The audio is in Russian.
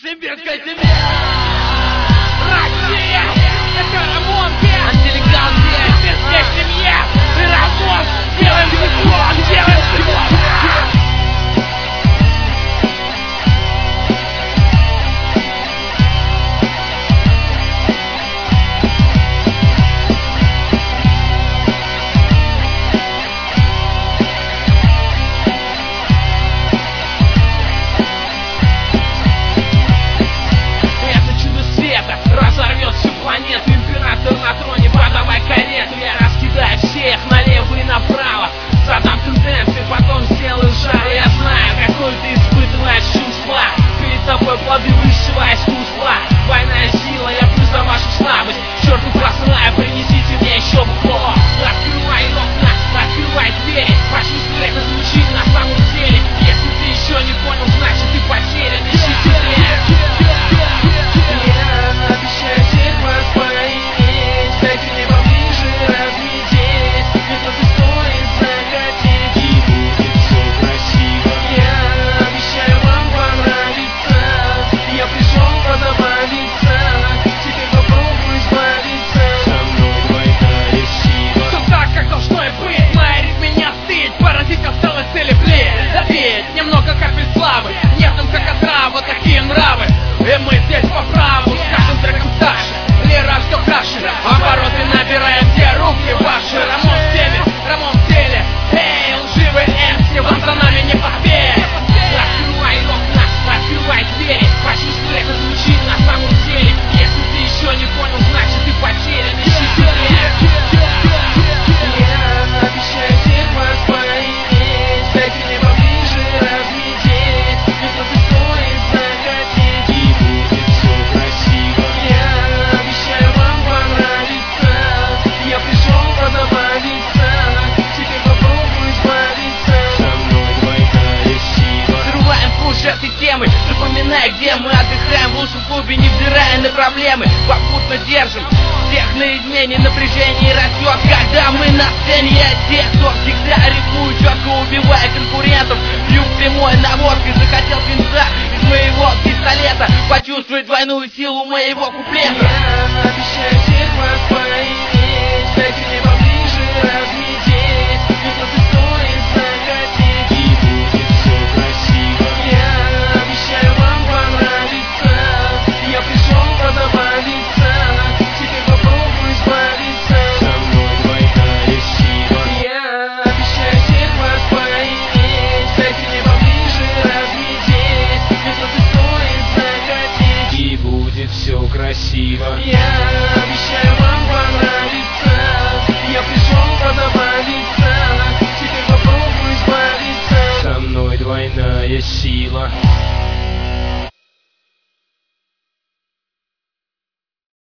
Сибирская земля! Россия! Это ремонт! Антилеганция! Сибирская семья! И ремонт! Делаем секунд! Делаем секунд! Разорвет всю планету, император на троне, подавай карету. Я раскидаю всех налево и направо, задам тенденции, потом сделаю жар. Я знаю, какой ты испытываешь чувства, перед тобой плоды высшего искусства. Двойная сила, я плюс за вашу слабость. Черту посылаю, принесите мне еще бухло. Открывай окна, открывай двери, почувствуй, это звучит на самом деле. Если ты еще не понял, значит ты потерян. Ищи теперь. Немного капель славы, нежным как отрава, такие нравы. И мы здесь по праву, с каждым треком старше. Лера все краше, обороты набираем все руки ваши. Рамон в теме, Рамон в теле. Эй, лживые эмси, вам за нами не поспеть. Открывай окна, открывай двери, почувствуй, это звучит на самом деле. Если ты еще не понял, значит ты потерян. Ищи теперь. Я обещаю всех вас поиметь, дайте мне поближе разглядеть, ведь это стоит захотеть, и будет все красиво. Я обещаю вам понравиться, я пришел позабавиться, теперь попробуй избавиться. Со мной двойная сила. Взрываем пуш этой темы, запоминая, где мы отдыхаем в лучшем клубе, невзирая на проблемы. Попутно держим всех на измене, напряжение растет, когда мы на сцене. Я тех, кто всегда рифмует четко, убивая конкурентов. Бью прямой наводкой, захотел винта из моего пистолета, почувствуй двойную силу моего куплета. Я обещаю всех вас поиметь, дайте мне поближе разглядеть, ведь это стоит захотеть, и будет все красиво. Я обещаю вам понравиться, я пришел позабавиться, теперь попробуй избавиться. Со мной двойная сила. Я обещаю всех вас поиметь, дайте мне поближе разглядеть, ведь это стоит захотеть, И будет все красиво. я обещаю вам понравиться, я пришел позабавиться, теперь попробуй избавиться. Со мной двойная сила.